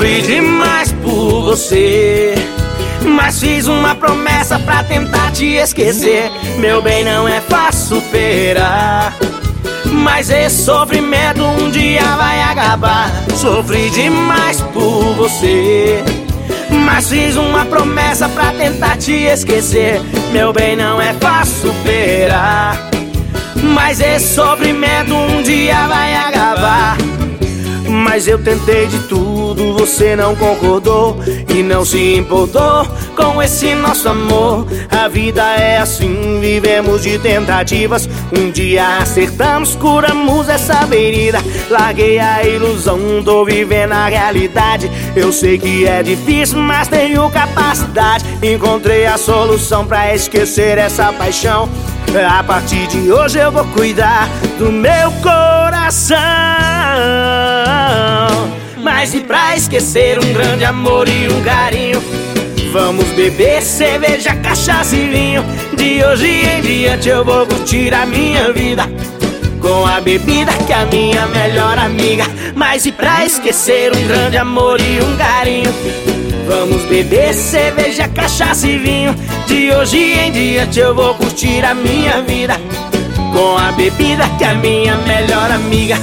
Sofri demais por você, mas fiz uma promessa pra tentar te esquecer. Meu bem, não é fácil superar, mas esse sofrimento um dia vai acabar. Sofri demais por você, mas fiz uma promessa pra tentar te esquecer. Meu bem, não é fácil superar, mas esse sofrimento um dia vai acabar. Mas eu tentei de tudo, você não concordou e não se importou com esse nosso amor. A vida é assim, vivemos de tentativas. Um dia acertamos, curamos essa ferida. Larguei a ilusão, tô vivendo a realidade. Eu sei que é difícil, mas tenho capacidade. Encontrei a solução pra esquecer essa paixão. A partir de hoje eu vou cuidar do meu coração. Mas e pra esquecer um grande amor e um carinho, vamos beber cerveja, cachaça e vinho. De hoje em diante eu vou curtir a minha vida com a bebida que é a minha melhor amiga. Mas e pra esquecer um grande amor e um carinho, vamos beber cerveja, cachaça e vinho. De hoje em diante eu vou curtir a minha vida com a bebida que é a minha melhor amiga.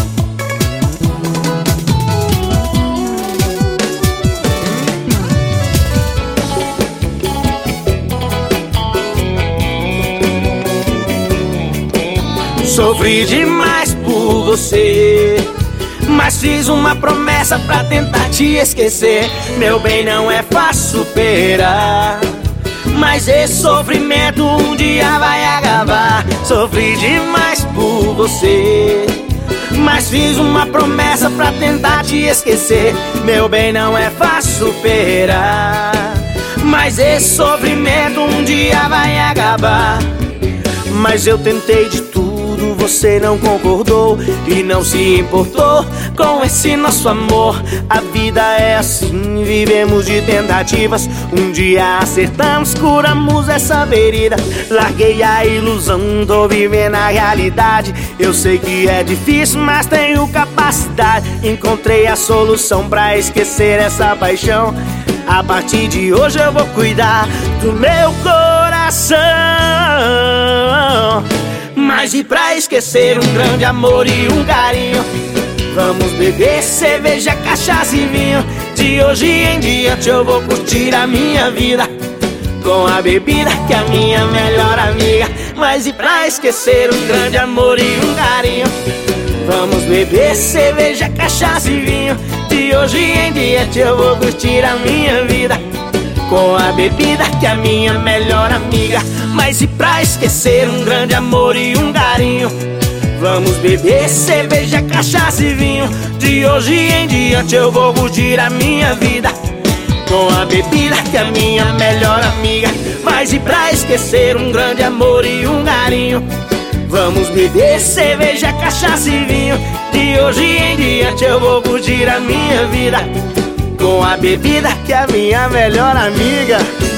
Sofri demais por você, mas fiz uma promessa pra tentar te esquecer. Meu bem, não é fácil superar, mas esse sofrimento um dia vai acabar. Sofri demais por você, mas fiz uma promessa pra tentar te esquecer. Meu bem, não é fácil superar, mas esse sofrimento um dia vai acabar. Mas eu tentei de tudo, você não concordou e não se importou com esse nosso amor. A vida é assim, vivemos de tentativas. Um dia acertamos, curamos essa ferida. Larguei a ilusão, tô vivendo a realidade. Eu sei que é difícil, mas tenho capacidade. Encontrei a solução pra esquecer essa paixão. A partir de hoje eu vou cuidar do meu coração. Mas e pra esquecer um grande amor e um carinho, vamos beber cerveja, cachaça e vinho. De hoje em diante eu vou curtir a minha vida com a bebida que é a minha melhor amiga. Mas e pra esquecer um grande amor e um carinho, vamos beber cerveja, cachaça e vinho. De hoje em diante eu vou curtir a minha vida com a bebida que é a minha melhor amiga. Mas e pra esquecer um grande amor e um carinho, vamos beber cerveja, cachaça e vinho. De hoje em diante eu vou curtir a minha vida com a bebida que é a minha melhor amiga. Mas e pra esquecer um grande amor e um carinho, vamos beber cerveja, cachaça e vinho. De hoje em diante eu vou curtir a minha vida com a bebida que é a minha melhor amiga.